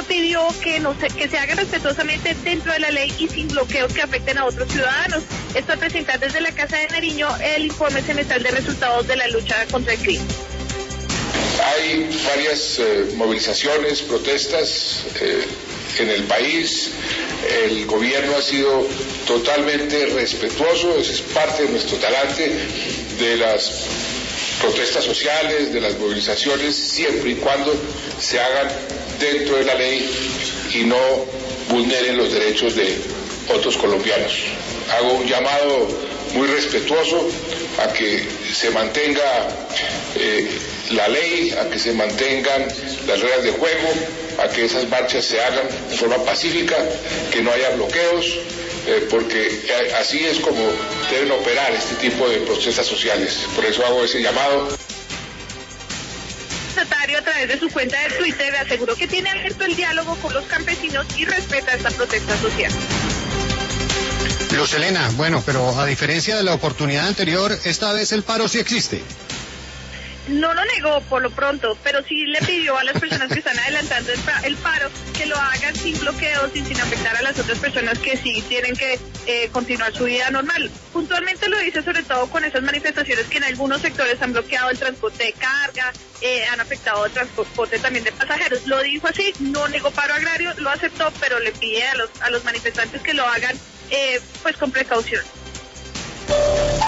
pero pidió que se haga respetuosamente dentro de la ley y sin bloqueos que afecten a otros ciudadanos. Esto al presentar desde la Casa de Nariño el informe semestral de resultados de la lucha contra el crimen. Hay varias movilizaciones, protestas en el país. El gobierno ha sido totalmente respetuoso, ese es parte de nuestro talante, de las protestas sociales, de las movilizaciones, siempre y cuando se hagan dentro de la ley y no vulneren los derechos de otros colombianos. Hago un llamado muy respetuoso a que se mantenga la ley, a que se mantengan las reglas de juego, a que esas marchas se hagan de forma pacífica, que no haya bloqueos, porque así es como deben operar este tipo de protestas sociales. Por eso hago ese llamado. El secretario, a través de su cuenta de Twitter, aseguró que tiene abierto el diálogo con los campesinos y respeta esta protesta social. Luz Helena, bueno, pero a diferencia de la oportunidad anterior, esta vez el paro sí existe. No lo negó por lo pronto, pero sí le pidió a las personas que están adelantando el paro que lo hagan sin bloqueos y sin afectar a las otras personas que sí tienen que continuar su vida normal. Puntualmente lo dice sobre todo con esas manifestaciones que en algunos sectores han bloqueado el transporte de carga, han afectado el transporte también de pasajeros. Lo dijo así, no negó paro agrario, lo aceptó, pero le pide a los manifestantes que lo hagan pues con precaución.